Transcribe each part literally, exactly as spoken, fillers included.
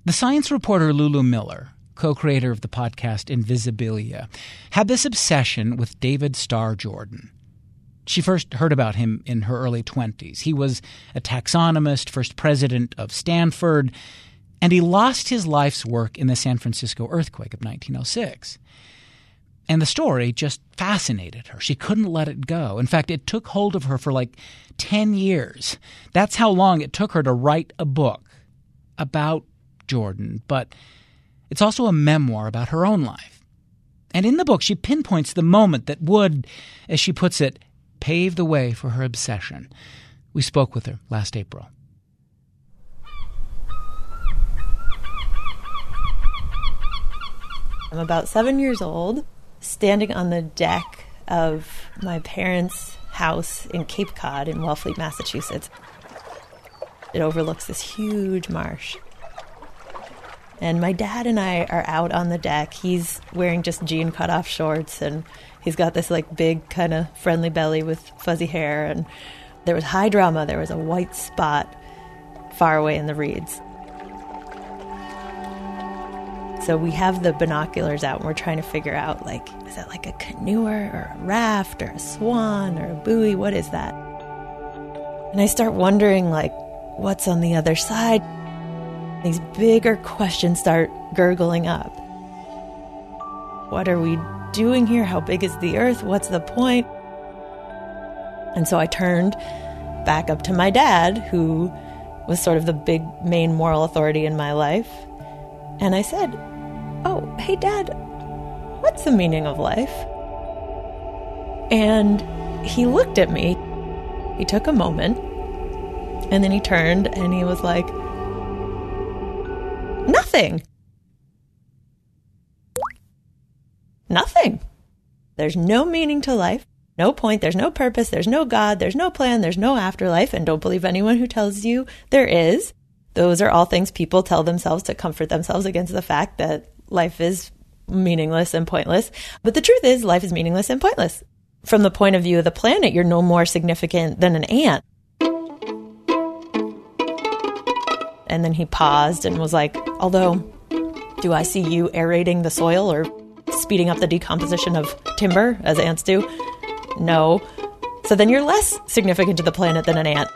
The science reporter Lulu Miller, co-creator of the podcast Invisibilia, had this obsession with David Starr Jordan. She first heard about him in her early twenties. He was a taxonomist, first president of Stanford, and he lost his life's work in the San Francisco earthquake of nineteen oh six. And the story just fascinated her. She couldn't let it go. In fact, it took hold of her for like ten years. That's how long it took her to write a book about Jordan, but it's also a memoir about her own life. And in the book, she pinpoints the moment that would, as she puts it, pave the way for her obsession. We spoke with her last April. I'm about seven years old, standing on the deck of my parents' house in Cape Cod in Wellfleet, Massachusetts. It overlooks this huge marsh. And my dad and I are out on the deck. He's wearing just jean cut-off shorts, and he's got this like big kind of friendly belly with fuzzy hair. And there was high drama. There was a white spot far away in the reeds. So we have the binoculars out, and we're trying to figure out, like, is that like a canoer or a raft or a swan or a buoy? What is that? And I start wondering, like, what's on the other side? These bigger questions start gurgling up. What are we doing here? How big is the earth? What's the point? And so I turned back up to my dad, who was sort of the big main moral authority in my life. And I said, oh, hey, Dad, what's the meaning of life? And he looked at me. He took a moment, and then he turned and he was like, nothing. Nothing. There's no meaning to life, no point, there's no purpose, there's no God, there's no plan, there's no afterlife, and don't believe anyone who tells you there is. Those are all things people tell themselves to comfort themselves against the fact that life is meaningless and pointless. But the truth is, life is meaningless and pointless. From the point of view of the planet, you're no more significant than an ant. And then he paused and was like, although, do I see you aerating the soil or speeding up the decomposition of timber, as ants do? No. So then you're less significant to the planet than an ant.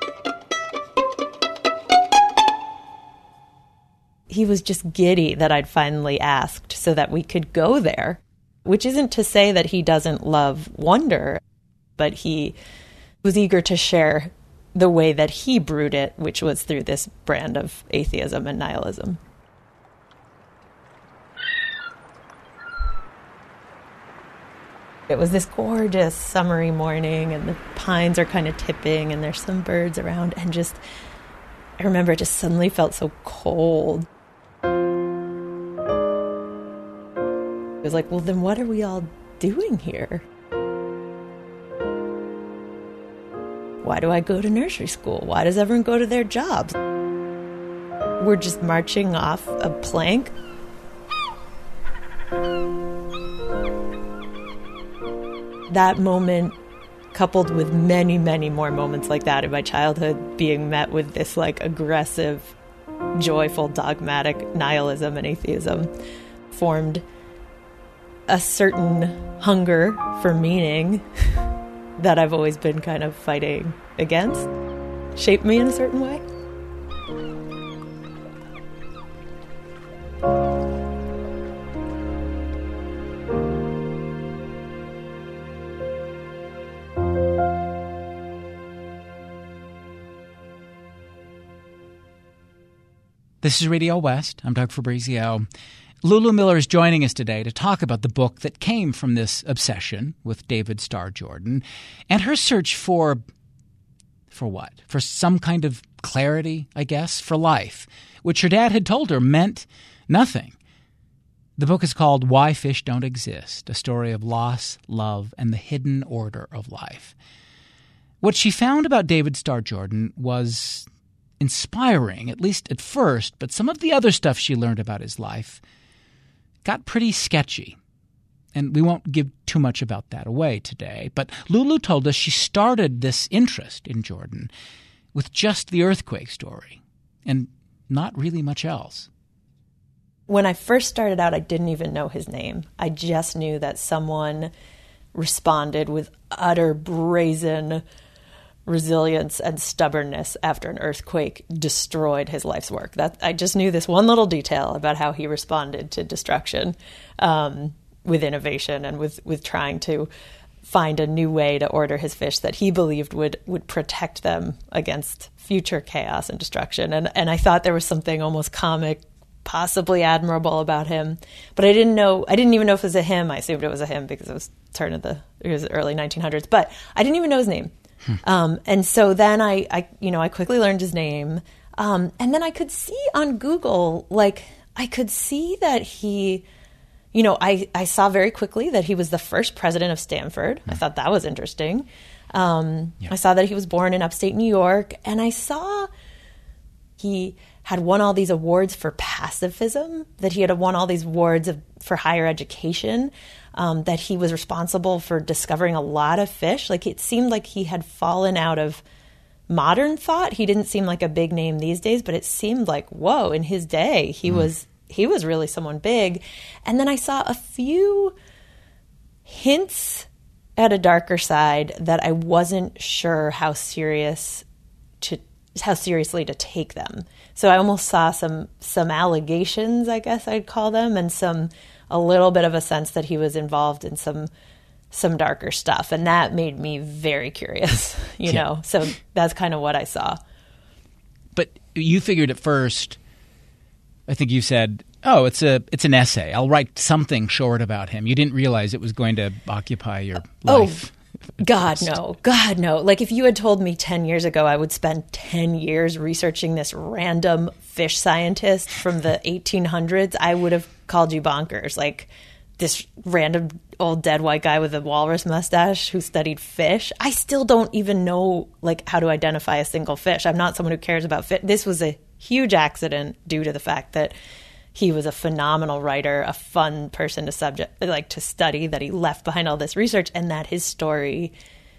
He was just giddy that I'd finally asked so that we could go there, which isn't to say that he doesn't love wonder, but he was eager to share the way that he brewed it, which was through this brand of atheism and nihilism. It was this gorgeous summery morning, and the pines are kind of tipping, and there's some birds around, and just, I remember it just suddenly felt so cold. It was like, well, then what are we all doing here? Why do I go to nursery school? Why does everyone go to their jobs? We're just marching off a plank. That moment, coupled with many, many more moments like that in my childhood, being met with this like aggressive, joyful, dogmatic nihilism and atheism, formed a certain hunger for meaning that I've always been kind of fighting against, shaped me in a certain way. This is Radio West. I'm Doug Fabrizio. Lulu Miller is joining us today to talk about the book that came from this obsession with David Starr Jordan and her search for, for what? For some kind of clarity, I guess, for life, which her dad had told her meant nothing. The book is called Why Fish Don't Exist, a story of loss, love, and the hidden order of life. What she found about David Starr Jordan was inspiring, at least at first, but some of the other stuff she learned about his life got pretty sketchy. And we won't give too much about that away today. But Lulu told us she started this interest in Jordan with just the earthquake story and not really much else. When I first started out, I didn't even know his name. I just knew that someone responded with utter brazen resilience and stubbornness after an earthquake destroyed his life's work. That I just knew this one little detail about how he responded to destruction um, with innovation and with, with trying to find a new way to order his fish that he believed would would protect them against future chaos and destruction. And and I thought there was something almost comic, possibly admirable about him, but I didn't know. I didn't even know if it was a him. I assumed it was a him because it was turn of the it was early nineteen hundreds. But I didn't even know his name. Hmm. Um, and so then I, I, you know, I quickly learned his name. Um, and then I could see on Google, like, I could see that he, you know, I, I saw very quickly that he was the first president of Stanford. Hmm. I thought that was interesting. Um, yeah. I saw that he was born in upstate New York. And I saw he had won all these awards for pacifism, that he had won all these awards of, for higher education. Um, that he was responsible for discovering a lot of fish. Like, it seemed like he had fallen out of modern thought. He didn't seem like a big name these days, but it seemed like, whoa, in his day, he mm. was he was really someone big. And then I saw a few hints at a darker side that I wasn't sure how serious to how seriously to take them. So I almost saw some some allegations, I guess I'd call them, and some a little bit of a sense that he was involved in some some darker stuff. And that made me very curious, you yeah. know. So that's kind of what I saw. But you figured at first, I think you said, oh, it's a it's an essay. I'll write something short about him. You didn't realize it was going to occupy your life. Oh, God, no. God, no. Like, if you had told me ten years ago I would spend ten years researching this random fish scientist from the eighteen hundreds, I would have called you bonkers. Like, this random old dead white guy with a walrus mustache who studied fish. I still don't even know, like, how to identify a single fish. I'm not someone who cares about fish. This was a huge accident due to the fact that he was a phenomenal writer, a fun person to subject, like to study, that he left behind all this research, and that his story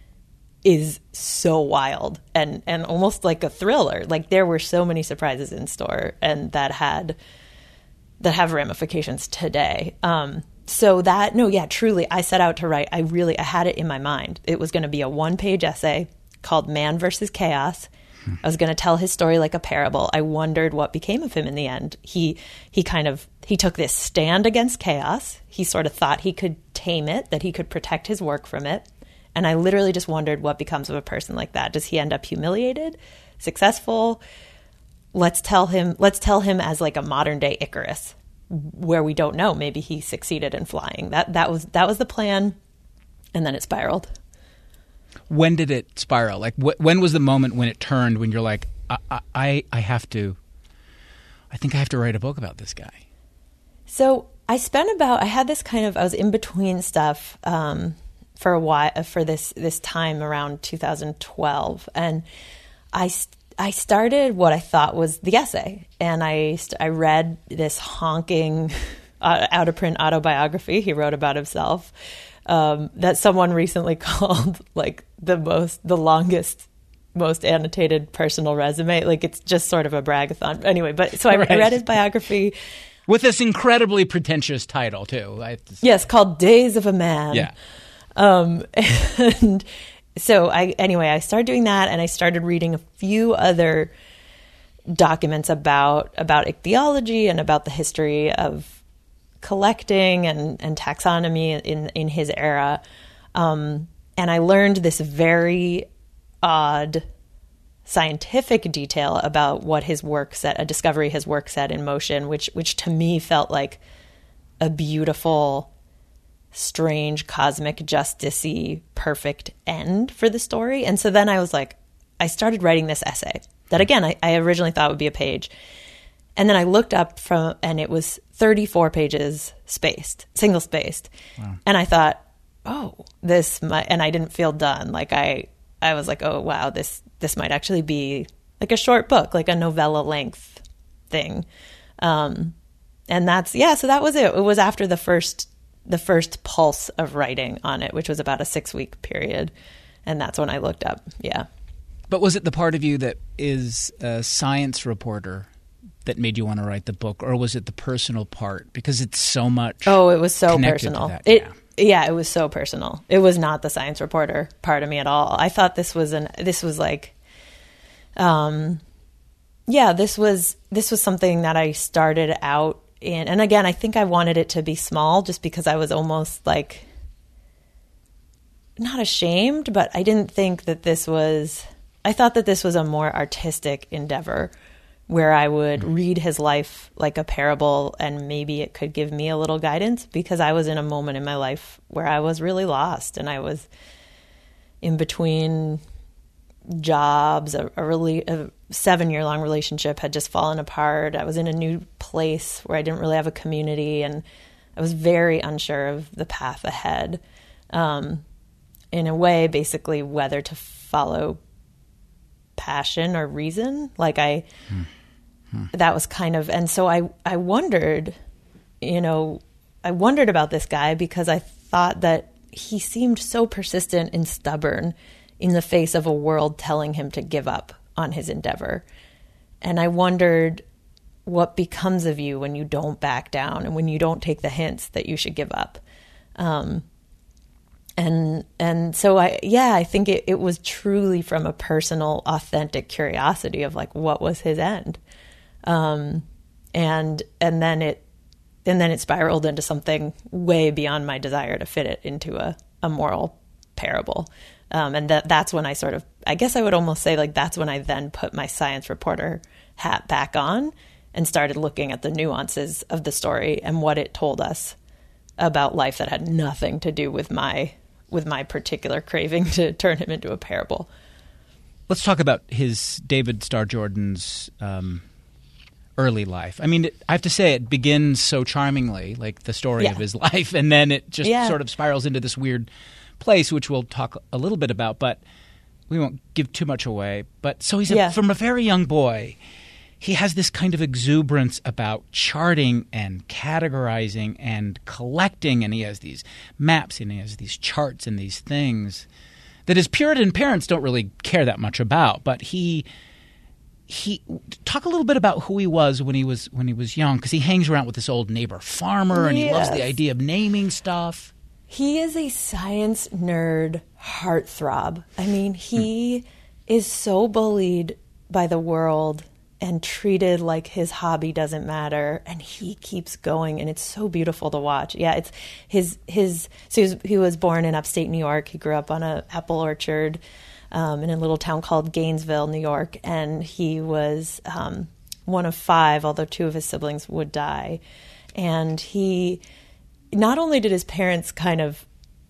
is so wild and, and almost like a thriller. Like, there were so many surprises in store, and that had that have ramifications today. Um, so that, no, yeah, truly, I set out to write. I really, I had it in my mind. It was going to be a one-page essay called Man versus Chaos. I was going to tell his story like a parable. I wondered what became of him in the end. He he kind of, he took this stand against chaos. He sort of thought he could tame it, that he could protect his work from it. And I literally just wondered what becomes of a person like that. Does he end up humiliated, successful? Let's tell him, let's tell him as like a modern day Icarus, where we don't know. Maybe he succeeded in flying. That that was that was the plan. And then it spiraled. When did it spiral? Like, wh- when was the moment when it turned, when you're like, I, I, I have to, I think I have to write a book about this guy? So I spent about, I had this kind of, I was in between stuff um, for a while, for this, this time around two thousand twelve. And I, I started what I thought was the essay. And I, I read this honking uh, out of print autobiography he wrote about himself. Um, that someone recently called like the most, the longest, most annotated personal resume. Like, it's just sort of a bragathon. Anyway, but so I, right. I read his biography. With this incredibly pretentious title, too. I have to say. Yes, called Days of a Man. Yeah. Um, and so I, anyway, I started doing that, and I started reading a few other documents about, about ichthyology and about the history of collecting and, and taxonomy in, in his era. Um, and I learned this very odd scientific detail about what his work set, a discovery his work set in motion, which, which to me felt like a beautiful, strange, cosmic, justice-y, perfect end for the story. And so then I was like, I started writing this essay that, again, I, I originally thought would be a page. And then I looked up from, and it was thirty-four pages spaced, single spaced. Wow. And I thought, oh, this might, and I didn't feel done. Like I, I was like, oh, wow, this, this might actually be like a short book, like a novella length thing. Um, and that's, yeah, so that was it. It was after the first, the first pulse of writing on it, which was about a six week period. And that's when I looked up. Yeah. But was it the part of you that is a science reporter that made you want to write the book, or was it the personal part? Because it's so much. Oh, it was so connected personal. To that. It, yeah. yeah, it was so personal. It was not the science reporter part of me at all. I thought this was an. This was like, um, yeah, this was this was something that I started out in, and again, I think I wanted it to be small, just because I was almost like. Not ashamed, but I didn't think that this was, I thought that this was a more artistic endeavor where I would read his life like a parable and maybe it could give me a little guidance, because I was in a moment in my life where I was really lost and I was in between jobs, a, a, really, a seven year long relationship had just fallen apart. I was in a new place where I didn't really have a community and I was very unsure of the path ahead. Um, in a way, basically whether to follow passion or reason. Like I, hmm. Hmm. that was kind of, and so I, I wondered, you know, I wondered about this guy because I thought that he seemed so persistent and stubborn in the face of a world telling him to give up on his endeavor. And I wondered what becomes of you when you don't back down and when you don't take the hints that you should give up. Um, And and so I yeah I think it, it was truly from a personal, authentic curiosity of like what was his end, um, and and then it and then it spiraled into something way beyond my desire to fit it into a, a moral parable, um, and that that's when I sort of I guess I would almost say like that's when I then put my science reporter hat back on and started looking at the nuances of the story and what it told us about life that had nothing to do with my. with my particular craving to turn him into a parable. Let's talk about his David Starr Jordan's um, early life. I mean, it, I have to say it begins so charmingly, like the story yeah. of his life, and then it just yeah. sort of spirals into this weird place, which we'll talk a little bit about, but we won't give too much away. But so he's a, yeah. from a very young boy, he has this kind of exuberance about charting and categorizing and collecting, and he has these maps and he has these charts and these things that his Puritan parents don't really care that much about. But he he talk a little bit about who he was when he was when he was young, because he hangs around with this old neighbor farmer and yes. he loves the idea of naming stuff. He is a science nerd heartthrob. I mean, he hmm. is so bullied by the world and treated like his hobby doesn't matter, and he keeps going, and it's so beautiful to watch. Yeah, it's his his. So he was, he was born in upstate New York. He grew up on an apple orchard um, in a little town called Gainesville, New York, and he was um, one of five, although two of his siblings would die. And he, not only did his parents kind of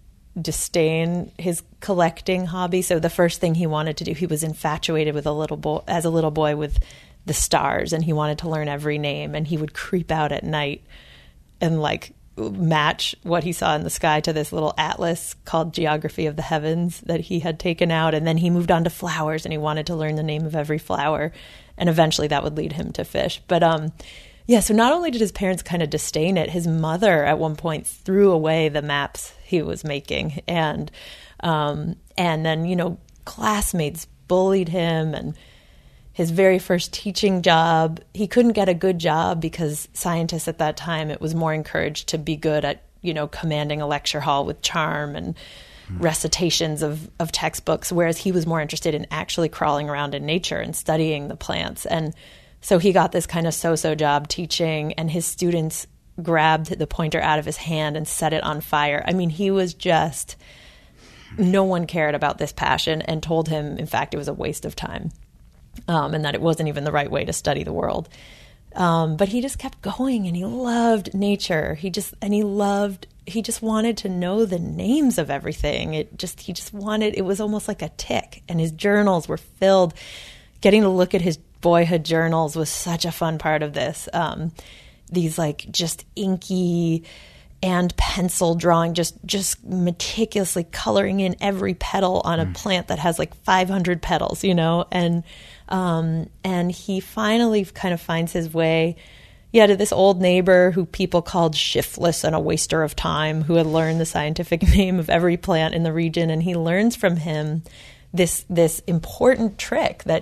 disdain his collecting hobby, so the first thing he wanted to do, he was infatuated with a little boy as a little boy with the stars, and he wanted to learn every name, and he would creep out at night and like match what he saw in the sky to this little atlas called Geography of the Heavens that he had taken out. And then he moved on to flowers, and he wanted to learn the name of every flower, and eventually that would lead him to fish. But um yeah, so not only did his parents kind of disdain it, his mother at one point threw away the maps he was making, and um and then, you know, classmates bullied him. And his very first teaching job, he couldn't get a good job because scientists at that time, it was more encouraged to be good at, you know, commanding a lecture hall with charm and mm. recitations of, of textbooks, whereas he was more interested in actually crawling around in nature and studying the plants. And so he got this kind of so-so job teaching, and his students grabbed the pointer out of his hand and set it on fire. I mean, he was just, no one cared about this passion and told him, in fact, it was a waste of time. Um, and that it wasn't even the right way to study the world. Um, but he just kept going, and he loved nature. He just, and he loved, he just wanted to know the names of everything. It just, he just wanted, it was almost like a tick. And his journals were filled. Getting to look at his boyhood journals was such a fun part of this. Um, these like just inky and pencil drawing, just just meticulously coloring in every petal on a mm. plant that has like five hundred petals, you know, and um, and he finally kind of finds his way, yeah, to this old neighbor who people called shiftless and a waster of time, who had learned the scientific name of every plant in the region, and he learns from him this this important trick that would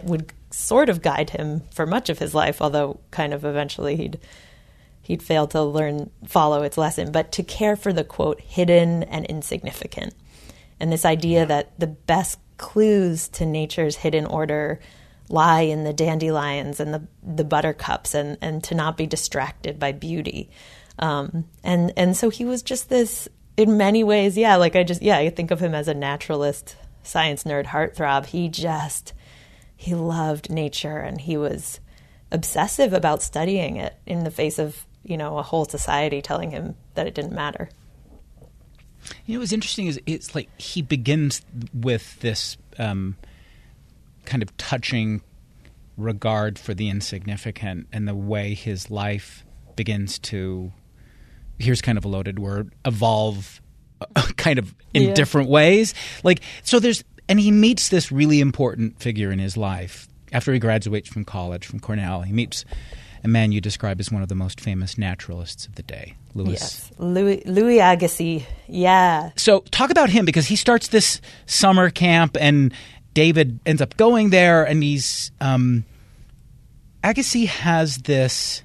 sort of guide him for much of his life, although kind of eventually he'd he'd fail to learn, follow its lesson, but to care for the, quote, hidden and insignificant. And this idea that the best clues to nature's hidden order lie in the dandelions and the, the buttercups, and, and to not be distracted by beauty. Um, and, and so he was just this, in many ways, yeah, like I just, yeah, I think of him as a naturalist, science nerd, heartthrob. He just, he loved nature, and he was obsessive about studying it in the face of, you know, a whole society telling him that it didn't matter. You know, what's interesting is it's like he begins with this um, kind of touching regard for the insignificant, and the way his life begins to, here's kind of a loaded word, evolve uh, kind of in yeah. different ways. Like, so there's, and he meets this really important figure in his life. After he graduates from college, from Cornell, he meets a man you describe as one of the most famous naturalists of the day, Louis. Yes, Louis, Louis Agassiz. Yeah. So talk about him, because he starts this summer camp, and David ends up going there, and he's um, Agassiz has this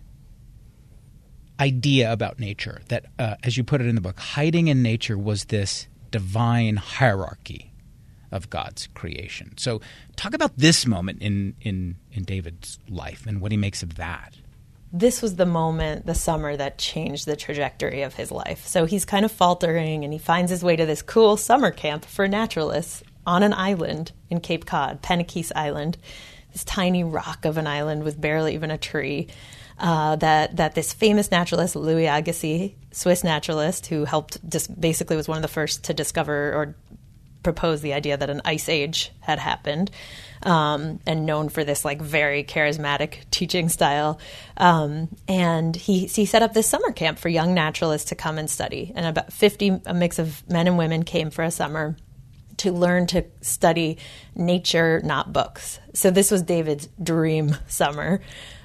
idea about nature that, uh, as you put it in the book, hiding in nature was this divine hierarchy of God's creation. So talk about this moment in, in, in David's life and what he makes of that. This was the moment, the summer, that changed the trajectory of his life. So he's kind of faltering, and he finds his way to this cool summer camp for naturalists on an island in Cape Cod, Penikese Island, this tiny rock of an island with barely even a tree, uh, that that this famous naturalist, Louis Agassiz, Swiss naturalist, who helped, just basically was one of the first to discover or propose the idea that an ice age had happened, um, and known for this like very charismatic teaching style. Um, and he he set up this summer camp for young naturalists to come and study. And about fifty, a mix of men and women, came for a summer to learn to study nature, not books. So this was David's dream summer.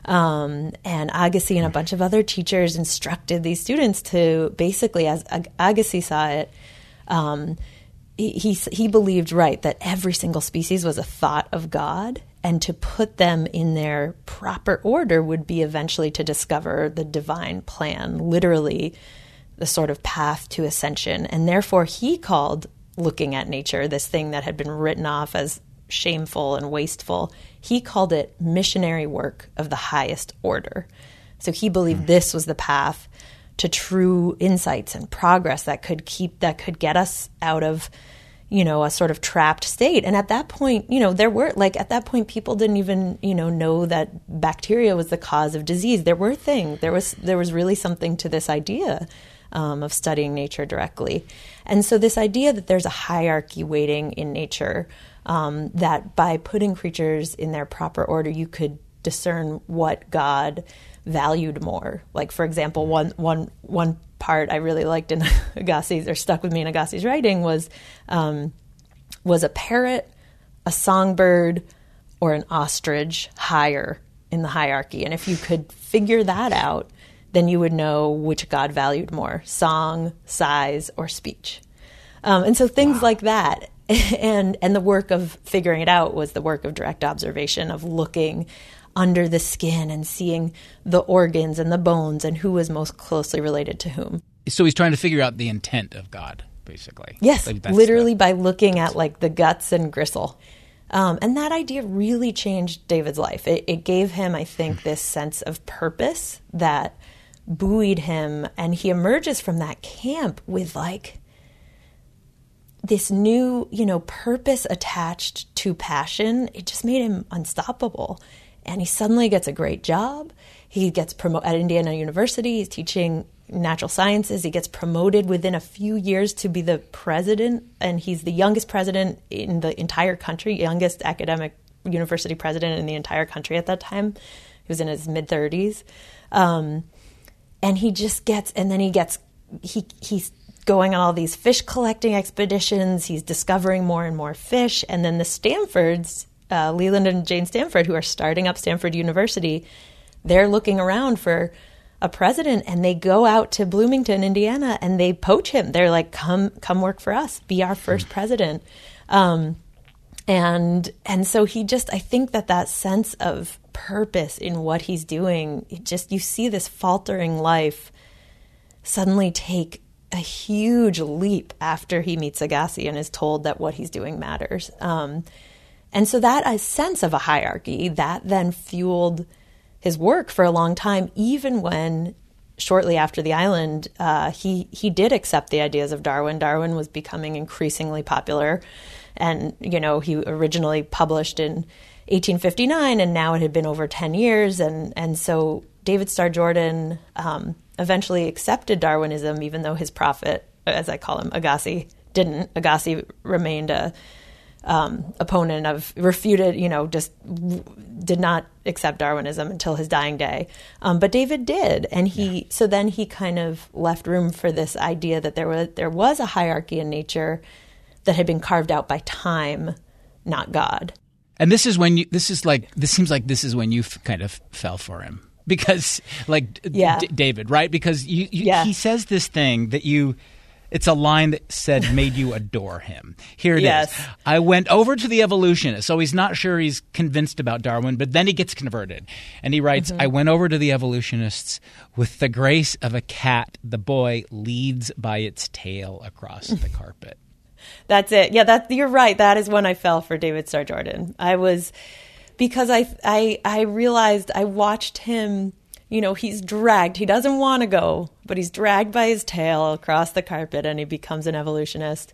Um, and Agassiz and a bunch of other teachers instructed these students to basically, as Agassiz saw it, um, He, he he believed, right, that every single species was a thought of God, and to put them in their proper order would be eventually to discover the divine plan, literally the sort of path to ascension. And therefore he called looking at nature, this thing that had been written off as shameful and wasteful, he called it missionary work of the highest order. So he believed mm. this was the path to true insights and progress that could keep, that could get us out of, you know, a sort of trapped state. And at that point, you know, there were, like, at that point, people didn't even, you know, know that bacteria was the cause of disease. There were things, there was, there was really something to this idea um, of studying nature directly. And so this idea that there's a hierarchy waiting in nature, um, that by putting creatures in their proper order, you could discern what God valued more. Like, for example, one one one part I really liked in Agassiz, or stuck with me in Agassiz's writing, was um, was a parrot, a songbird, or an ostrich higher in the hierarchy? And if you could figure that out, then you would know which God valued more, song, size, or speech. Um, and so things wow. like that. And and the work of figuring it out was the work of direct observation, of looking under the skin and seeing the organs and the bones and who was most closely related to whom. So he's trying to figure out the intent of God, basically. Yes, like literally the, by looking at like the guts and gristle. Um, and that idea really changed David's life. It, it gave him, I think, this sense of purpose that buoyed him. And he emerges from that camp with like this new, you know, purpose attached to passion. It just made him unstoppable. And he suddenly gets a great job. He gets promoted at Indiana University. He's teaching natural sciences. He gets promoted within a few years to be the president. And he's the youngest president in the entire country, youngest academic university president in the entire country at that time. He was in his mid-thirties. Um, and he just gets, and then he gets, he he's going on all these fish collecting expeditions. He's discovering more and more fish. And then the Stanfords, uh, Leland and Jane Stanford, who are starting up Stanford University, they're looking around for a president, and they go out to Bloomington, Indiana, and they poach him. They're like, come come work for us, be our first president. Um, And and so he just, I think that that sense of purpose in what he's doing, it just, you see this faltering life suddenly take a huge leap after he meets Agassi and is told that what he's doing matters. Um, and so that a sense of a hierarchy, that then fueled his work for a long time, even when shortly after the island, uh, he, he did accept the ideas of Darwin. Darwin was becoming increasingly popular. And, you know, he originally published in eighteen fifty-nine, and now it had been over ten years. And, and so David Starr Jordan um, eventually accepted Darwinism, even though his prophet, as I call him, Agassi, didn't. Agassi remained a um, opponent of, refuted, you know, just w- did not accept Darwinism until his dying day. Um, but David did. And he, yeah. so then he kind of left room for this idea that there was, there was a hierarchy in nature that had been carved out by time, not God. And this is when you, this is like, this seems like this is when you f- kind of fell for him. Because, like, yeah. D- David, right? Because you, you, yeah. he says this thing that you, it's a line that said made you adore him. Here it yes. is. I went over to the evolutionist. So he's not sure he's convinced about Darwin, but then he gets converted. And he writes, mm-hmm. I went over to the evolutionists with the grace of a cat. The boy leads by its tail across the carpet. That's it. Yeah, that you're right. That is when I fell for David Starr Jordan. I was, because I, I, I realized I watched him. You know, he's dragged. He doesn't want to go, but he's dragged by his tail across the carpet, and he becomes an evolutionist.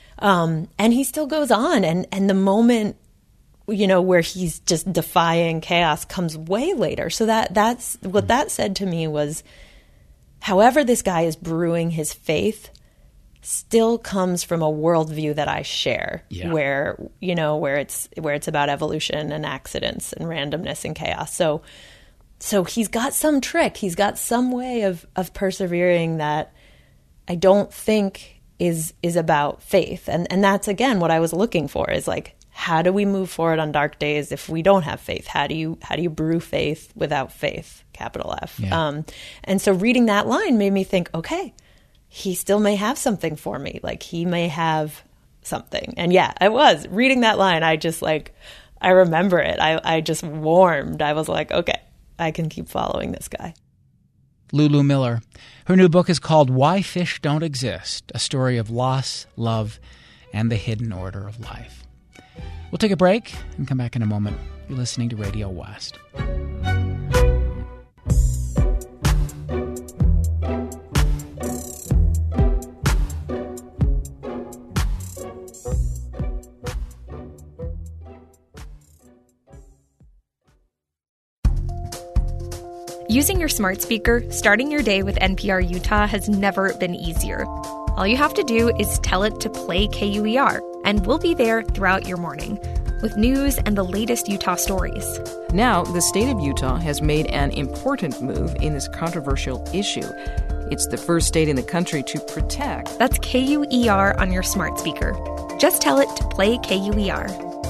Um, and he still goes on. And, and the moment, you know, where he's just defying chaos comes way later. So that that's what that said to me was, however this guy is brewing his faith still comes from a worldview that I share, yeah. where, you know, where it's where it's about evolution and accidents and randomness and chaos. So So he's got some trick. He's got some way of, of persevering that I don't think is is about faith. And and that's, again, what I was looking for is like, how do we move forward on dark days if we don't have faith? How do you how do you brew faith without faith, capital F? Yeah. Um, and so reading that line made me think, okay, he still may have something for me. Like, he may have something. And yeah, I was. Reading that line, I just like, I remember it. I, I just warmed. I was like, okay, I can keep following this guy. Lulu Miller. Her new book is called Why Fish Don't Exist, a story of loss, love, and the hidden order of life. We'll take a break and come back in a moment. You're listening to Radio West. Using your smart speaker, starting your day with N P R Utah has never been easier. All you have to do is tell it to play K U E R, and we'll be there throughout your morning with news and the latest Utah stories. Now, the state of Utah has made an important move in this controversial issue. It's the first state in the country to protect. That's K U E R on your smart speaker. Just tell it to play K U E R.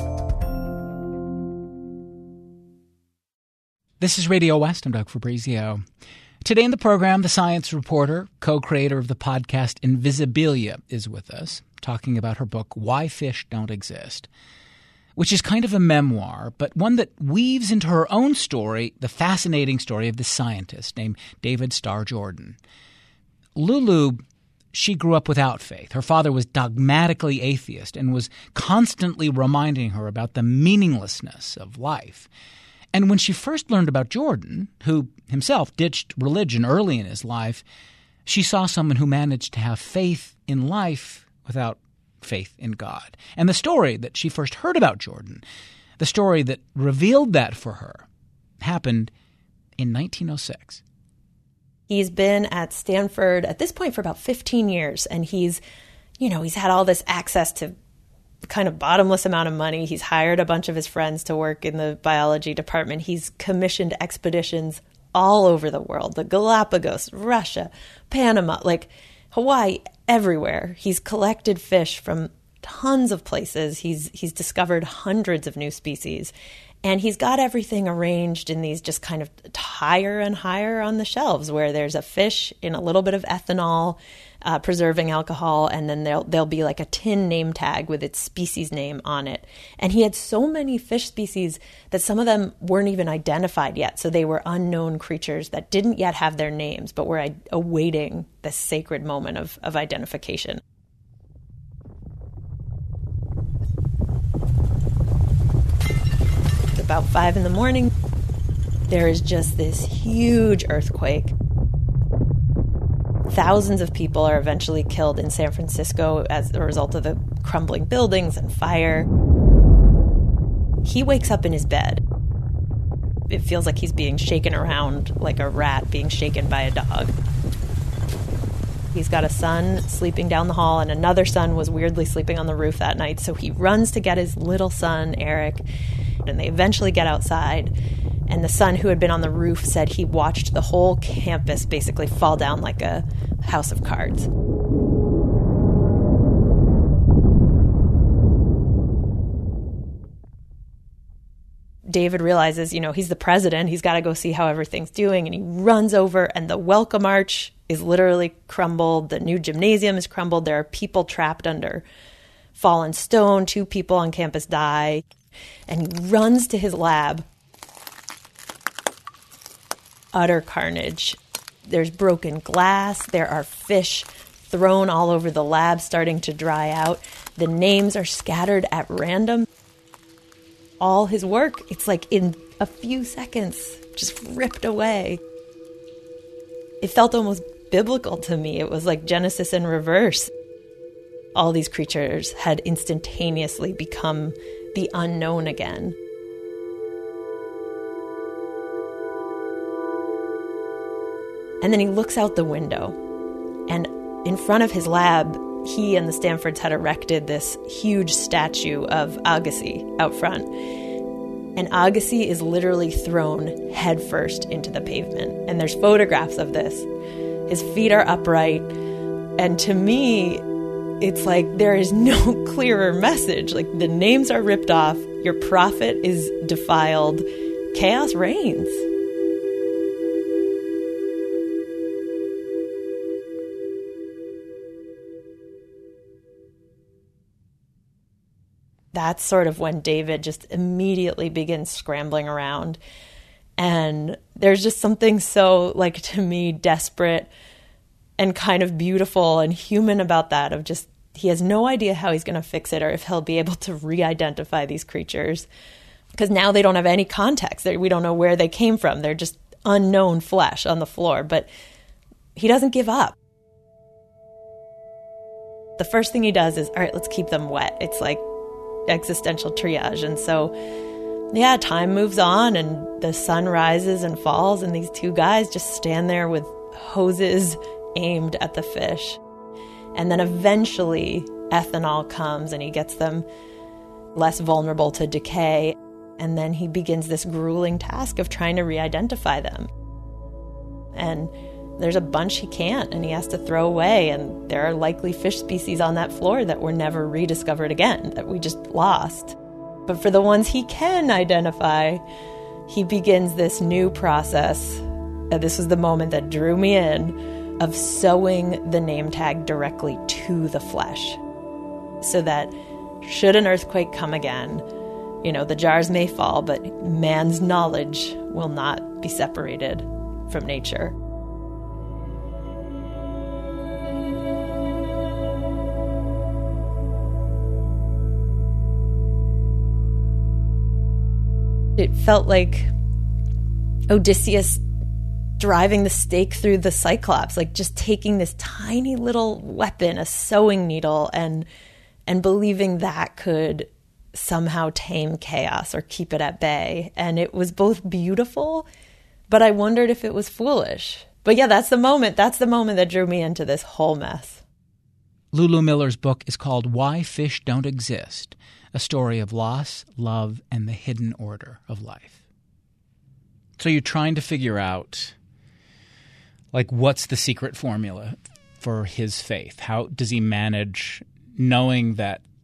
This is Radio West. I'm Doug Fabrizio. Today in the program, the science reporter, co-creator of the podcast Invisibilia, is with us, talking about her book, Why Fish Don't Exist, which is kind of a memoir, but one that weaves into her own story the fascinating story of this scientist named David Starr Jordan. Lulu, she grew up without faith. Her father was dogmatically atheist and was constantly reminding her about the meaninglessness of life. And when she first learned about Jordan, who himself ditched religion early in his life, she saw someone who managed to have faith in life without faith in God. And the story that she first heard about Jordan, the story that revealed that for her, happened in nineteen oh six. He's been at Stanford at this point for about fifteen years, and he's, you know, he's had all this access to kind of bottomless amount of money. He's hired a bunch of his friends to work in the biology department. He's commissioned expeditions all over the world, the Galapagos, Russia, Panama, like Hawaii, everywhere. He's collected fish from tons of places. He's he's discovered hundreds of new species. And he's got everything arranged in these just kind of higher and higher on the shelves, where there's a fish in a little bit of ethanol, uh, preserving alcohol, and then there'll, there'll be like a tin name tag with its species name on it. And he had so many fish species that some of them weren't even identified yet. So they were unknown creatures that didn't yet have their names, but were awaiting this sacred moment of, of identification. About five in the morning, there is just this huge earthquake. Thousands of people are eventually killed in San Francisco as a result of the crumbling buildings and fire. He wakes up in his bed. It feels like he's being shaken around like a rat being shaken by a dog. He's got a son sleeping down the hall, and another son was weirdly sleeping on the roof that night, so he runs to get his little son, Eric. And they eventually get outside, and the son who had been on the roof said he watched the whole campus basically fall down like a house of cards. David realizes, you know, he's the president, he's got to go see how everything's doing, and he runs over, and the welcome arch is literally crumbled, the new gymnasium is crumbled, there are people trapped under fallen stone, two people on campus die. And he runs to his lab. Utter carnage. There's broken glass. There are fish thrown all over the lab, starting to dry out. The names are scattered at random. All his work, it's like in a few seconds, just ripped away. It felt almost biblical to me. It was like Genesis in reverse. All these creatures had instantaneously become the unknown again. And then he looks out the window, and in front of his lab, he and the Stanfords had erected this huge statue of Agassiz out front. And Agassiz is literally thrown headfirst into the pavement. And there's photographs of this. His feet are upright. And to me, it's like there is no clearer message. Like, the names are ripped off, your prophet is defiled, chaos reigns. That's sort of when David just immediately begins scrambling around. And there's just something so, like, to me, desperate and kind of beautiful and human about that, of just, he has no idea how he's going to fix it or if he'll be able to re-identify these creatures, because now they don't have any context. We don't know where they came from. They're just unknown flesh on the floor, but he doesn't give up. The first thing he does is, all right, let's keep them wet. It's like existential triage. And so, yeah, time moves on, and the sun rises and falls, and these two guys just stand there with hoses aimed at the fish. And then eventually ethanol comes, and he gets them less vulnerable to decay. And then he begins this grueling task of trying to re-identify them. And there's a bunch he can't, and he has to throw away. And there are likely fish species on that floor that were never rediscovered again, that we just lost. But for the ones he can identify, he begins this new process. And this was the moment that drew me in, of sewing the name tag directly to the flesh, so that should an earthquake come again, you know, the jars may fall, but man's knowledge will not be separated from nature. It felt like Odysseus driving the stake through the Cyclops, like just taking this tiny little weapon, a sewing needle, and and believing that could somehow tame chaos or keep it at bay. And it was both beautiful, but I wondered if it was foolish. But yeah, that's the moment. That's the moment that drew me into this whole mess. Lulu Miller's book is called Why Fish Don't Exist, a story of loss, love, and the hidden order of life. So you're trying to figure out, like, what's the secret formula for his faith? How does he manage knowing that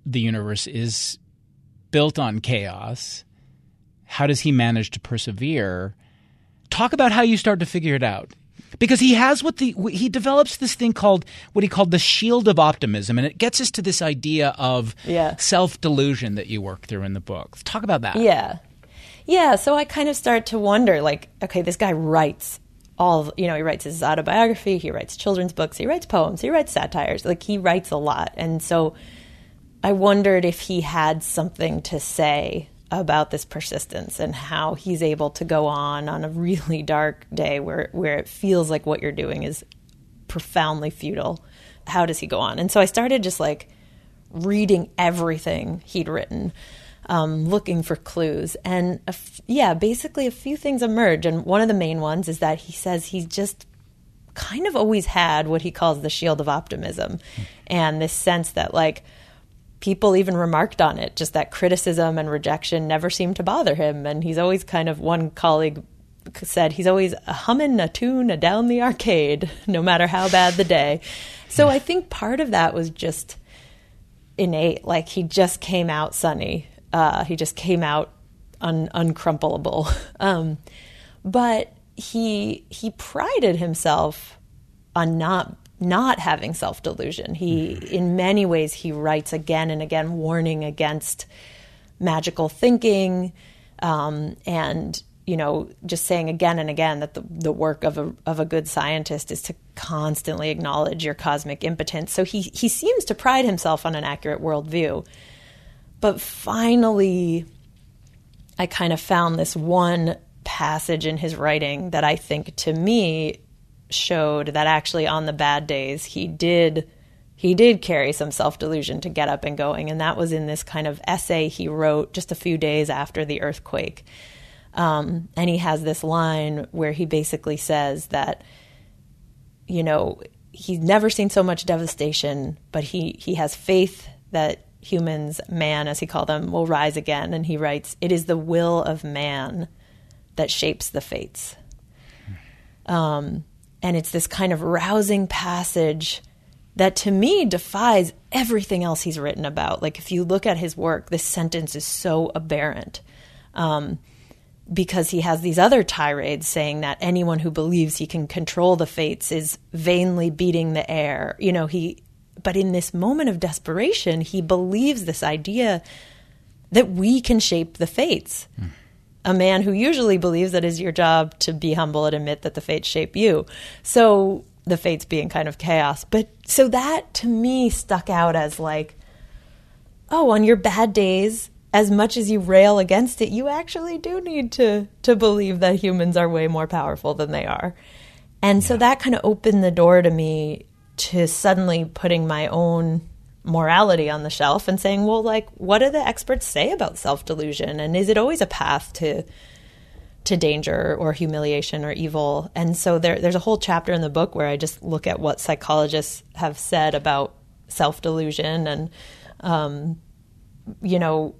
the universe is built on chaos. How does he manage to persevere? Talk about how you start to figure it out. Because he has what the he develops this thing called what he called the shield of optimism, and it gets us to this idea of yeah. self-delusion that you work through in the book. Let's talk about that. Yeah. Yeah, so I kind of start to wonder, like, okay, this guy writes all, you know, he writes his autobiography, he writes children's books, he writes poems, he writes satires, like he writes a lot. And so I wondered if he had something to say about this persistence and how he's able to go on on a really dark day where, where it feels like what you're doing is profoundly futile. How does he go on? And so I started just like reading everything he'd written, um, looking for clues. And a f- yeah, basically a few things emerge. And one of the main ones is that he says he's just kind of always had what he calls the shield of optimism, and this sense that like, people even remarked on it, just that criticism and rejection never seemed to bother him. And he's always kind of, one colleague said, he's always a humming a tune a down the arcade, no matter how bad the day. So I think part of that was just innate. Like he just came out sunny. Uh, he just came out un- uncrumpleable. Um, but he he prided himself on not not having self-delusion. He, in many ways, he writes again and again, warning against magical thinking, um, and, you know, just saying again and again that the, the work of a of a good scientist is to constantly acknowledge your cosmic impotence. So he, he seems to pride himself on an accurate worldview. But finally, I kind of found this one passage in his writing that I think, to me, showed that actually on the bad days he did he did carry some self-delusion to get up and going. And that was in this kind of essay he wrote just a few days after the earthquake. Um, and he has this line where he basically says that, you know, he's never seen so much devastation, but he, he has faith that humans, man, as he called them, will rise again. And he writes, "It is the will of man that shapes the fates." Um, And it's this kind of rousing passage that to me defies everything else he's written about. Like if you look at his work, this sentence is so aberrant, um, because he has these other tirades saying that anyone who believes he can control the fates is vainly beating the air. You know, he, but in this moment of desperation, he believes this idea that we can shape the fates. Mm. A man who usually believes that it's your job to be humble and admit that the fates shape you. So the fates being kind of chaos. But so that to me stuck out as like, oh, on your bad days, as much as you rail against it, you actually do need to to believe that humans are way more powerful than they are. And yeah. So that kind of opened the door to me to suddenly putting my own morality on the shelf and saying, well, like, what do the experts say about self-delusion? And is it always a path to to danger or humiliation or evil? And so there, there's a whole chapter in the book where I just look at what psychologists have said about self-delusion. And, um, you know,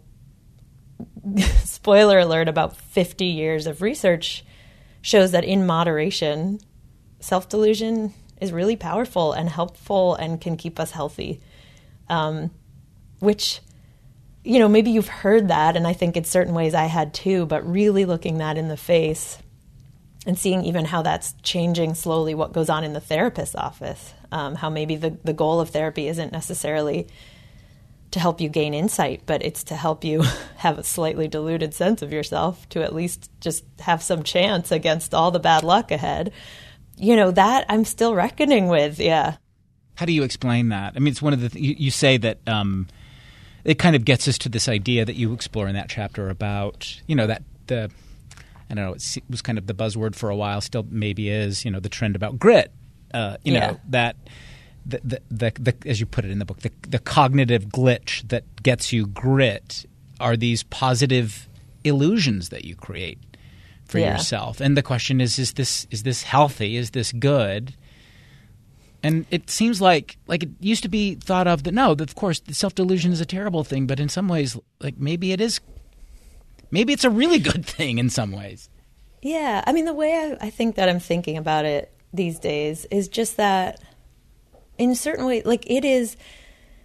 spoiler alert, about fifty years of research shows that in moderation, self-delusion is really powerful and helpful and can keep us healthy. Um, which, you know, maybe you've heard that, and I think in certain ways I had too, but really looking that in the face and seeing even how that's changing slowly what goes on in the therapist's office, um, how maybe the, the goal of therapy isn't necessarily to help you gain insight, but it's to help you have a slightly diluted sense of yourself, to at least just have some chance against all the bad luck ahead. You know, that I'm still reckoning with, yeah. How do you explain that? I mean, it's one of the th- you, you say that um, it kind of gets us to this idea that you explore in that chapter about, you know, that the I don't know, it was kind of the buzzword for a while, still maybe is, you know, the trend about grit. Uh, you yeah. know, that the, the the the as you put it in the book, the the cognitive glitch that gets you grit are these positive illusions that you create for yeah. yourself. And the question is, is this is this healthy? Is this good? And it seems like like it used to be thought of that, no, that of course, self-delusion is a terrible thing, but in some ways, like maybe it is, maybe it's a really good thing in some ways. Yeah. I mean, the way I, I think that I'm thinking about it these days is just that in a certain way, like it is,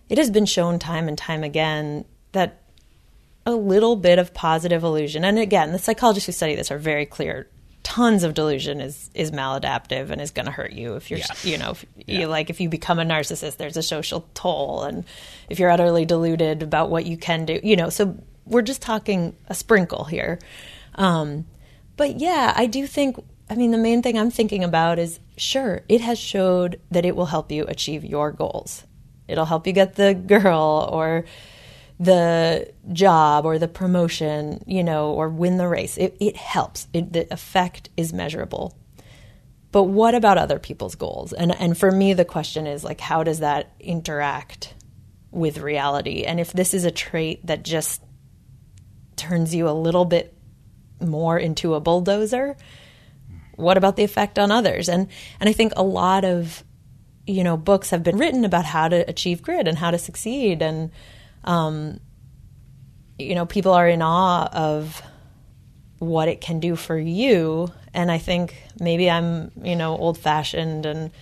it has been shown time and time again that a little bit of positive illusion, and again, the psychologists who study this are very clear, tons of delusion is is maladaptive and is going to hurt you if you're, yeah. you know, if yeah. you like if you become a narcissist, there's a social toll, and if you're utterly deluded about what you can do, you know, so we're just talking a sprinkle here. Um, but yeah, I do think, I mean, the main thing I'm thinking about is, sure, it has showed that it will help you achieve your goals. It'll help you get the girl or the job or the promotion, you know, or win the race. It, it helps. It, the effect is measurable. But what about other people's goals? And and for me, the question is, like, how does that interact with reality? And if this is a trait that just turns you a little bit more into a bulldozer, what about the effect on others? And and I think a lot of, you know, books have been written about how to achieve grit and how to succeed. And Um, you know, people are in awe of what it can do for you. And I think maybe I'm, you know, old-fashioned and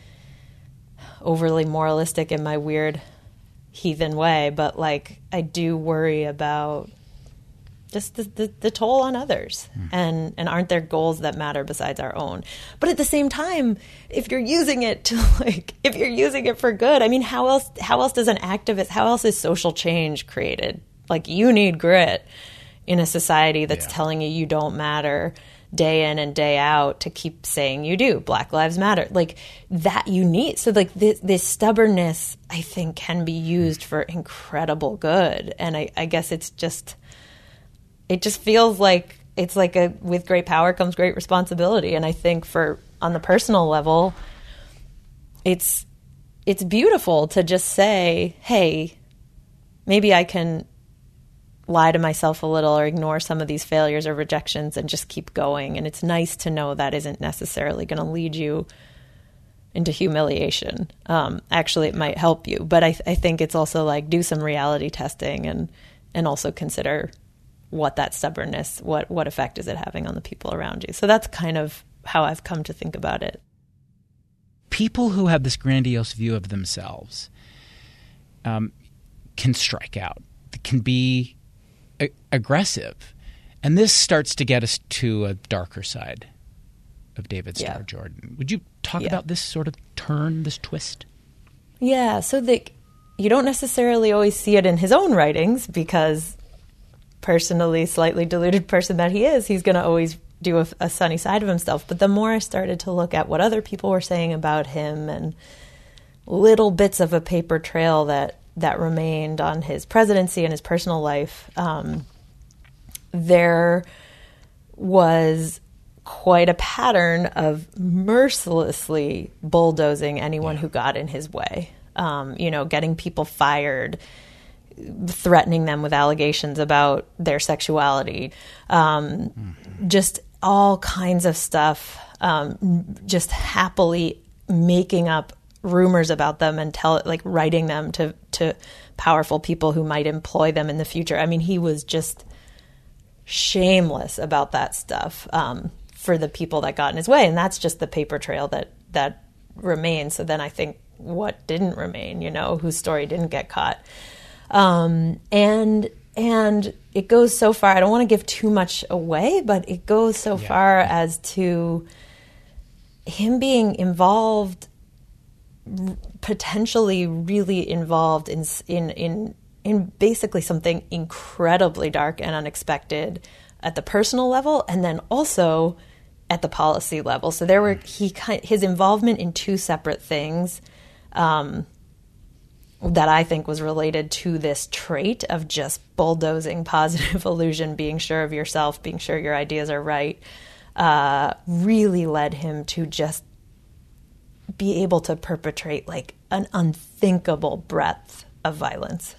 overly moralistic in my weird heathen way, but like I do worry about just the, the, the toll on others. Mm. And, and aren't there goals that matter besides our own? But at the same time, if you're using it to like, if you're using it for good, I mean, how else, how else does an activist, how else is social change created? Like, you need grit in a society that's yeah. telling you you don't matter day in and day out to keep saying you do. Black Lives Matter. Like, that you need. So like this, this stubbornness, I think, can be used for incredible good. And I, I guess it's just, it just feels like it's like a, with great power comes great responsibility. And I think for, on the personal level, it's, it's beautiful to just say, hey, maybe I can lie to myself a little or ignore some of these failures or rejections and just keep going. And it's nice to know that isn't necessarily going to lead you into humiliation. Um, actually, it might help you. But I, th- I think it's also like, do some reality testing and, and also consider what that stubbornness, what, what effect is it having on the people around you? So that's kind of how I've come to think about it. People who have this grandiose view of themselves um, can strike out, can be a- aggressive. And this starts to get us to a darker side of David Starr yeah. Jordan. Would you talk yeah. about this sort of turn, this twist? Yeah, so the, you don't necessarily always see it in his own writings because personally slightly deluded person that he is, he's going to always do a, a sunny side of himself. But the more I started to look at what other people were saying about him and little bits of a paper trail that, that remained on his presidency and his personal life, um, there was quite a pattern of mercilessly bulldozing anyone yeah. who got in his way. Um, you know, getting people fired, threatening them with allegations about their sexuality, um, mm-hmm. just all kinds of stuff, um, just happily making up rumors about them and tell like writing them to, to powerful people who might employ them in the future. I mean, he was just shameless about that stuff, um, for the people that got in his way. And that's just the paper trail that, that remains. So then I think what didn't remain, you know, whose story didn't get caught. Um, and, and it goes so far, I don't want to give too much away, but it goes so yeah. far as to him being involved, potentially really involved in, in, in, in basically something incredibly dark and unexpected at the personal level. And then also at the policy level. So there were, he, his involvement in two separate things, um, that I think was related to this trait of just bulldozing positive illusion, being sure of yourself, being sure your ideas are right, uh, really led him to just be able to perpetrate like an unthinkable breadth of violence.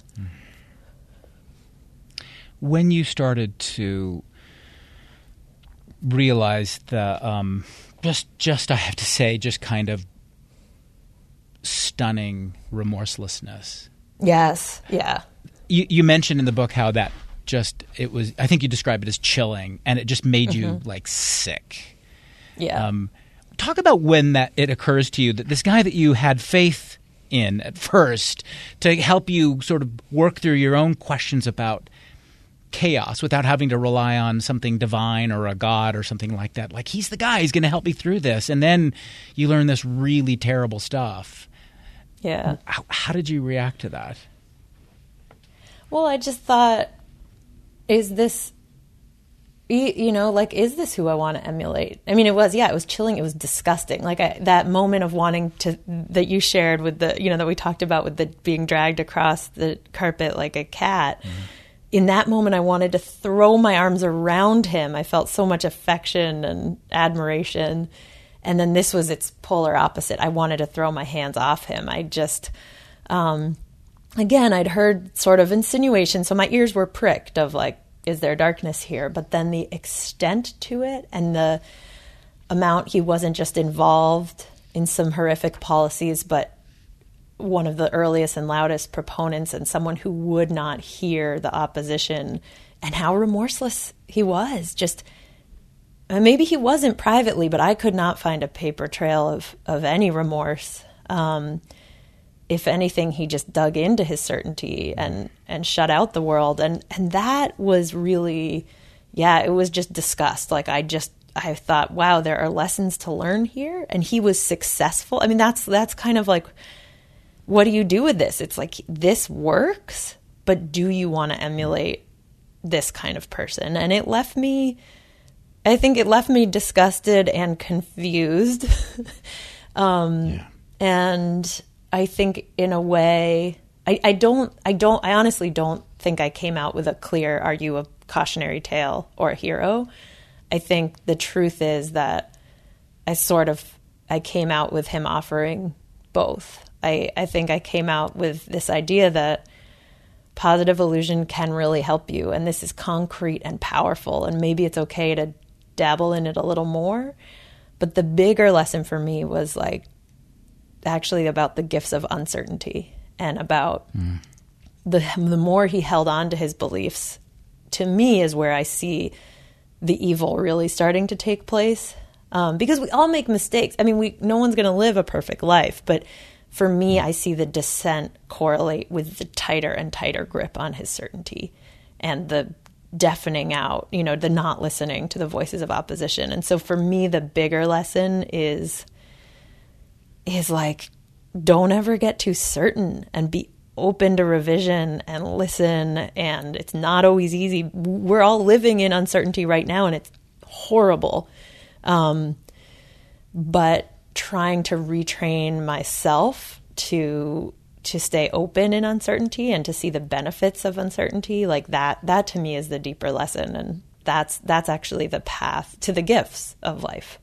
When you started to realize the, um, just, just I have to say, just kind of stunning remorselessness. Yes. Yeah. You, you mentioned in the book how that just, it was, I think you described it as chilling, and it just made mm-hmm. you like sick. Yeah. Um, talk about when that it occurs to you that this guy that you had faith in at first to help you sort of work through your own questions about chaos without having to rely on something divine or a god or something like that. Like, he's the guy, he's going to help me through this. And then you learn this really terrible stuff. Yeah. How, how did you react to that? Well, I just thought, is this, you know, like, is this who I want to emulate? I mean, it was, yeah, it was chilling. It was disgusting. Like, I, that moment of wanting to, that you shared with the, you know, that we talked about with the being dragged across the carpet like a cat. Mm-hmm. In that moment, I wanted to throw my arms around him. I felt so much affection and admiration. And then this was its polar opposite. I wanted to throw my hands off him. I just, um, again, I'd heard sort of insinuation. So my ears were pricked of like, is there darkness here? But then the extent to it and the amount he wasn't just involved in some horrific policies, but one of the earliest and loudest proponents and someone who would not hear the opposition, and how remorseless he was. Just, maybe he wasn't privately, but I could not find a paper trail of, of any remorse. Um, if anything, he just dug into his certainty and, and shut out the world. And, and that was really, yeah, it was just disgust. Like, I just, I thought, wow, there are lessons to learn here. And he was successful. I mean, that's, that's kind of like, what do you do with this? It's like, this works, but do you want to emulate this kind of person? And it left me, I think it left me disgusted and confused. um, yeah. And I think in a way, I, I don't, I don't, I honestly don't think I came out with a clear, are you a cautionary tale or a hero? I think the truth is that I sort of, I came out with him offering both. I, I think I came out with this idea that positive illusion can really help you. And this is concrete and powerful. And maybe it's okay to dabble in it a little more. But the bigger lesson for me was like actually about the gifts of uncertainty and about mm. the, the more he held on to his beliefs, to me is where I see the evil really starting to take place. Um, because we all make mistakes. I mean, we no one's going to live a perfect life, but for me, I see the descent correlate with the tighter and tighter grip on his certainty and the deafening out, you know, the not listening to the voices of opposition. And so for me, the bigger lesson is, is like, don't ever get too certain and be open to revision and listen. And it's not always easy. We're all living in uncertainty right now, and it's horrible. Um, but trying to retrain myself to to stay open in uncertainty and to see the benefits of uncertainty, like that, that to me is the deeper lesson. And that's that's actually the path to the gifts of life.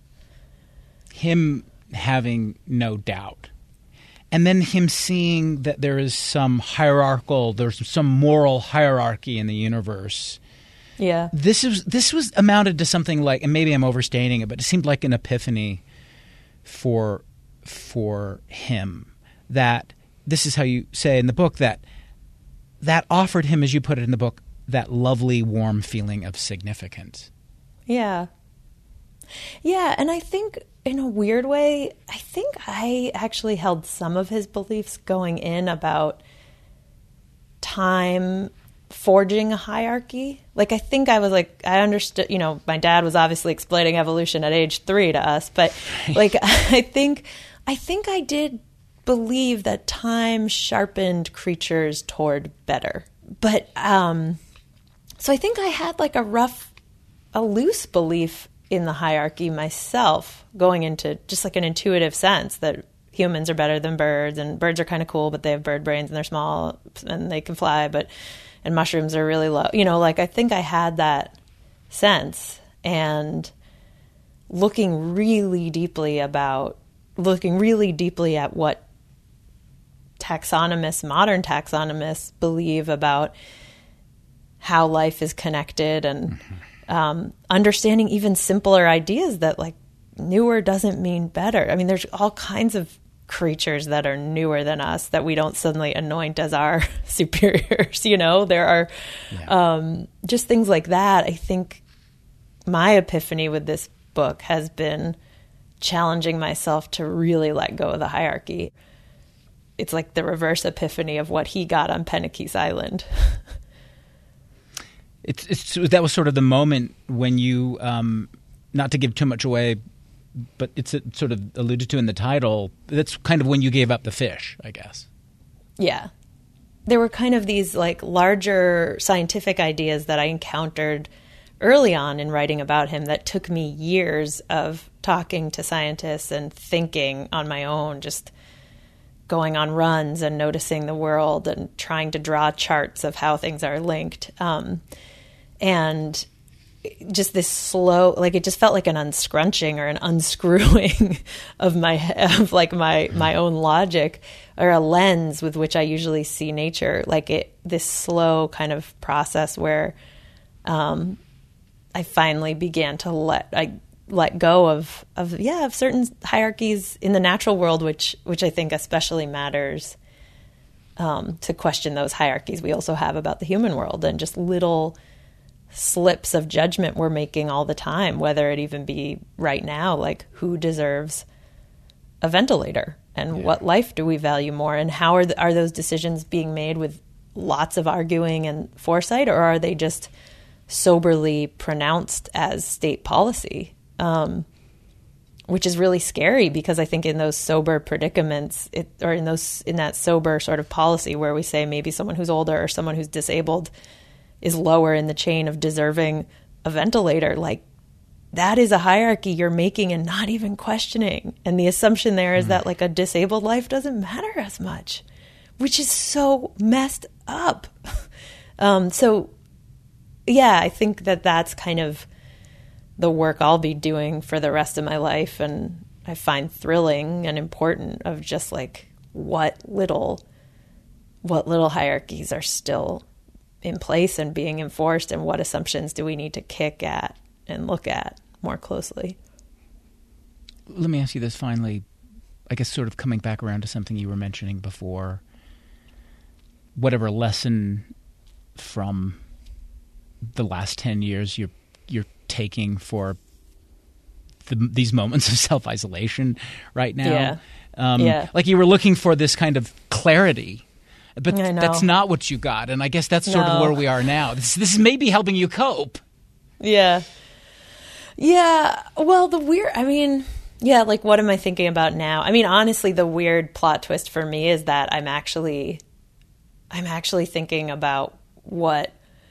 Him having no doubt. And then him seeing that there is some hierarchical, there's some moral hierarchy in the universe. Yeah. This is this was amounted to something like, and maybe I'm overstating it, but it seemed like an epiphany for for him, that this is how you say in the book, that that offered him, as you put it in the book, that lovely, warm feeling of significance. Yeah. Yeah, and I think in a weird way, I think I actually held some of his beliefs going in about time forging a hierarchy. Like, I think I was like, I understood, you know, my dad was obviously explaining evolution at age three to us, but like, I think, I think I did believe that time sharpened creatures toward better. But, um, so I think I had like a rough, a loose belief in the hierarchy myself, going into just like an intuitive sense that humans are better than birds, and birds are kind of cool, but they have bird brains and they're small and they can fly, but and mushrooms are really low. You know, like, I think I had that sense, and looking really deeply about, looking really deeply at what taxonomists, modern taxonomists believe about how life is connected, and mm-hmm. um, understanding even simpler ideas that, like, newer doesn't mean better. I mean, there's all kinds of creatures that are newer than us that we don't suddenly anoint as our superiors, you know? There are yeah. um, just things like that. I think my epiphany with this book has been challenging myself to really let go of the hierarchy. it's like the reverse epiphany of what he got on Pennakees Island. It's, it's that was sort of the moment when you, um, not to give too much away, but it's a, sort of alluded to in the title. That's kind of when you gave up the fish, I guess. Yeah. There were kind of these like larger scientific ideas that I encountered early on in writing about him that took me years of talking to scientists and thinking on my own, just going on runs and noticing the world and trying to draw charts of how things are linked. Um, and just this slow, like it just felt like an unscrunching or an unscrewing of my, of like my, my own logic, or a lens with which I usually see nature. Like it, this slow kind of process where, um, I finally began to let, I let go of, of, yeah, of certain hierarchies in the natural world, which, which I think especially matters, um, to question those hierarchies we also have about the human world, and just little slips of judgment we're making all the time, whether it even be right now, like who deserves a ventilator, and yeah. what life do we value more, and how are the, are those decisions being made with lots of arguing and foresight, or are they just soberly pronounced as state policy? Um, which is really scary, because I think in those sober predicaments, it, or in those in that sober sort of policy where we say maybe someone who's older or someone who's disabled is lower in the chain of deserving a ventilator, like that is a hierarchy you're making and not even questioning. And the assumption there is mm. that like a disabled life doesn't matter as much, which is so messed up. um, so yeah, I think that that's kind of the work I'll be doing for the rest of my life. And I find thrilling and important of just like what little, what little hierarchies are still in place and being enforced, and what assumptions do we need to kick at and look at more closely. Let me ask you this finally, I guess sort of coming back around to something you were mentioning before, whatever lesson from the last ten years you're, you're taking for the, these moments of self-isolation right now. Yeah. Um, yeah. Like you were looking for this kind of clarity, but that's not what you got. And I guess that's sort no. of where we are now. This, this is maybe helping you cope. Yeah. Yeah. Well, the weird, I mean, yeah, like what am I thinking about now? I mean, honestly, the weird plot twist for me is that I'm actually, I'm actually thinking about what,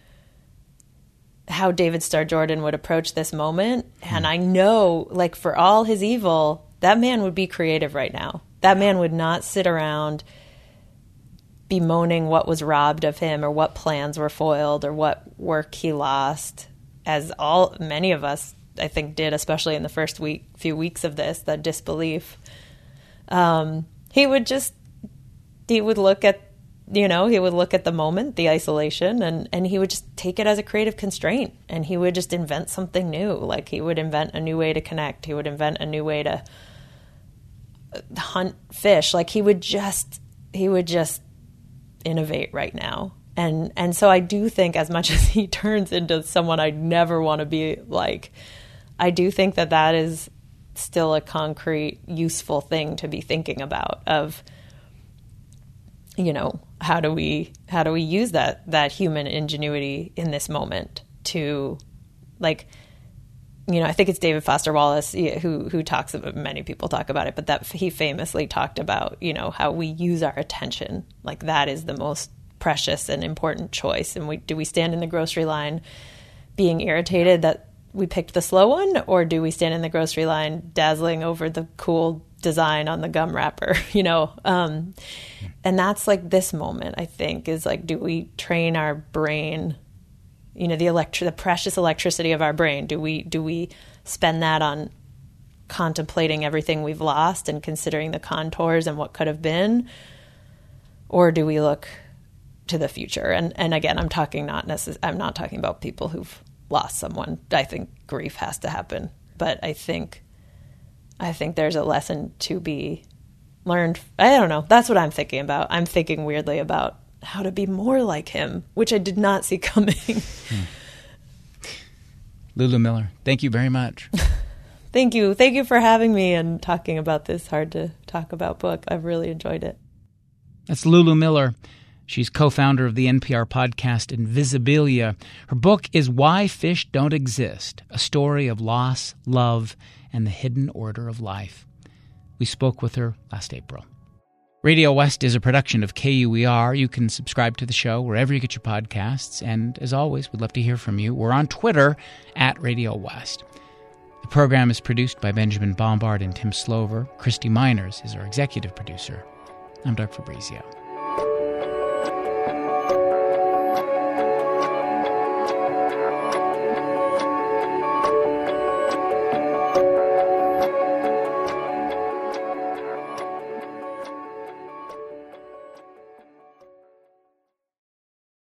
how David Starr Jordan would approach this moment. And I know, like, for all his evil, that man would be creative right now. That man would not sit around bemoaning what was robbed of him, or what plans were foiled, or what work he lost, as all many of us, I think, did, especially in the first week, few weeks of this, that disbelief. Um, he would just, he would look at, you know, he would look at the moment, the isolation, and, and he would just take it as a creative constraint, and he would just invent something new. Like he would invent a new way to connect. He would invent a new way to hunt fish. Like he would just, he would just innovate right now. And and so I do think, as much as he turns into someone I'd never want to be like, I do think that that is still a concrete, useful thing to be thinking about, of, you know, how do we how do we use that that human ingenuity in this moment to, like, you know, I think it's David Foster Wallace who who talks about, many people talk about it, but that he famously talked about, you know, how we use our attention. Like that is the most precious and important choice. And we do we stand in the grocery line being irritated that we picked the slow one, or do we stand in the grocery line dazzling over the cool design on the gum wrapper, you know? Um, and that's like this moment, I think, is like, do we train our brain, you know, the electri- the precious electricity of our brain, do we do we spend that on contemplating everything we've lost and considering the contours and what could have been? Or do we look to the future? And and again, I'm talking not necess- I'm not talking about people who've lost someone. I think grief has to happen. But I think I think there's a lesson to be learned. I don't know. That's what I'm thinking about. I'm thinking weirdly about how to be more like him, which I did not see coming. Hmm. Lulu Miller, thank you very much. Thank you. Thank you for having me and talking about this hard to talk about book. I've really enjoyed it. That's Lulu Miller. She's co-founder of the N P R podcast Invisibilia. Her book is Why Fish Don't Exist, a story of loss, love, and the hidden order of life. We spoke with her last April. Radio West is a production of K U E R. You can subscribe to the show wherever you get your podcasts. And as always, we'd love to hear from you. We're on Twitter at Radio West. The program is produced by Benjamin Bombard and Tim Slover. Christy Miners is our executive producer. I'm Doug Fabrizio.